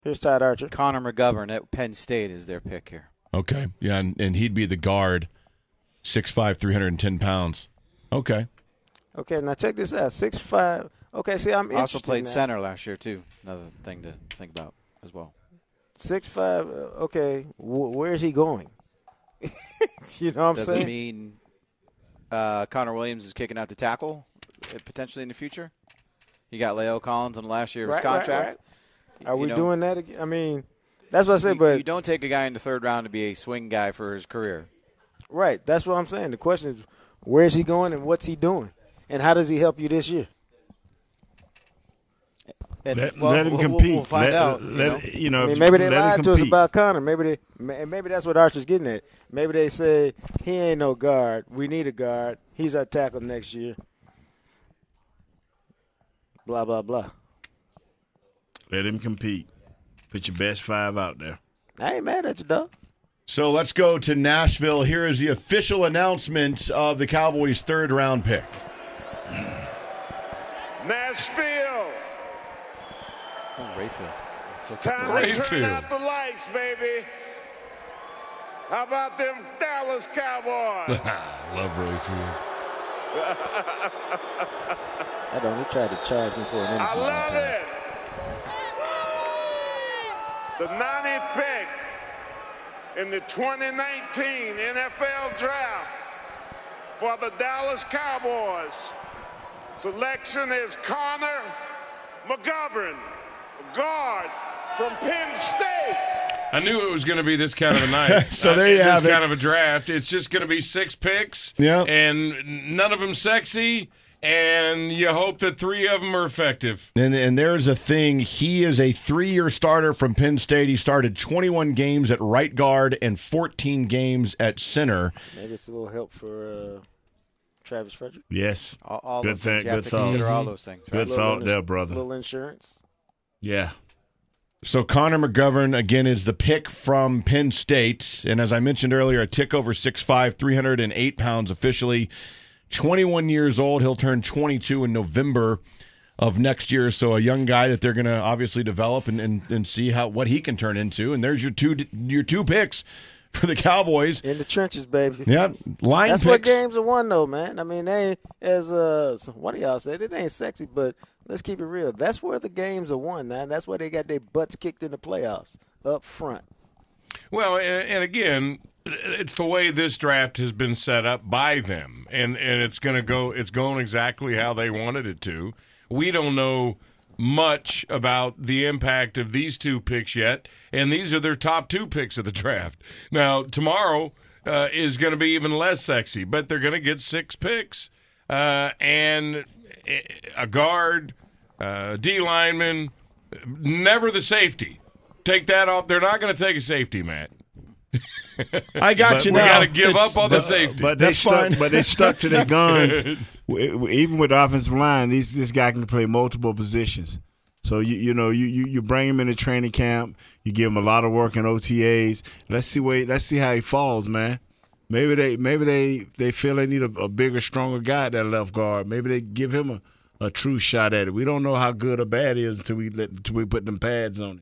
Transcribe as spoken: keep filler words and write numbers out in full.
Here's Todd Archer. Connor McGovern at Penn State is their pick here. Okay. Yeah, and, and he'd be the guard, six five, three hundred ten pounds. Okay. Okay, now check this out. six five. Okay, see, I'm interested Also played now. center last year, too. Another thing to think about as well. six five. Uh, okay, w- where's he going? You know what I'm Does saying? it mean uh, Connor Williams is kicking out to tackle uh, potentially in the future? You got Leo Collins on last year's Right, right, contract. right. Are You we know, doing that again? I mean, that's what I said, you, but you don't take a guy in the third round to be a swing guy for his career. right, that's what I'm saying. The question is, where is he going and what's he doing? And how does he help you this year? And, Let, well, let him we'll- compete. We'll find let, out. Let, you know? you know, I mean, maybe they let him lied to us compete. about Connor. Maybe they, ma- maybe that's what Archer's getting at. Maybe they say he ain't no guard. We need a guard. He's our tackle next year. Blah blah blah. Let him compete. Put your best five out there. I ain't mad at you, dog. So let's go to Nashville. Here is the official announcement of the Cowboys' third round pick. Nashville. Oh, Rayfield. It's time to turn out the lights, baby. How about them Dallas Cowboys? Love Rayfield. I don't. He tried to charge me for an interview. I one love time. it. The ninetieth pick in the twenty nineteen N F L Draft for the Dallas Cowboys. Selection is Connor McGovern, guard from Penn State. I knew it was going to be this kind of a night. So Uh, there you this have it. kind of a draft. It's just going to be six picks, Yeah. and none of them sexy, and you hope that three of them are effective. And, and there's a thing. He is a three-year starter from Penn State. He started twenty-one games at right guard and fourteen games at center. Maybe it's a little help for uh, Travis Frederick. Yes. All, all Good those things. thing- You have good to thought. consider all Mhm. those things. Good Right? thought ins- there, brother. Little insurance. Yeah. So Connor McGovern, again, is the pick from Penn State. And as I mentioned earlier, a tick over six five, three hundred eight pounds officially. twenty-one years old. He'll turn twenty-two in November of next year. So a young guy that they're going to obviously develop and, and, and see how what he can turn into. And there's your two your two picks for the Cowboys. In the trenches, baby. Yeah, line That's what picks. games are won, though, man. I mean, they ain't, as uh, one of y'all said, it ain't sexy, but let's keep it real. That's where the games are won, man. That's where they got their butts kicked in the playoffs, up front. Well, and, and again, it's the way this draft has been set up by them, and and it's going to go. It's going exactly how they wanted it to. We don't know much about the impact of these two picks yet, and these are their top two picks of the draft. Now, tomorrow uh, is going to be even less sexy, but they're going to get six picks uh, and a guard, uh, D lineman, never the safety. Take that off. They're not going to take a safety, Matt. I got But you We now. got to give It's- up on the But, safety. but they That's stuck. fine. But they stuck to their guns. W- w- Even with the offensive line, these, this guy can play multiple positions. So you you know you, you, you bring him into training camp. You give him a lot of work in O T As. Let's see where let's see how he falls, man. Maybe they maybe they, they feel they need a, a bigger, stronger guy at that left guard. Maybe they give him a, a true shot at it. We don't know how good or bad he is until we let until we put them pads on it.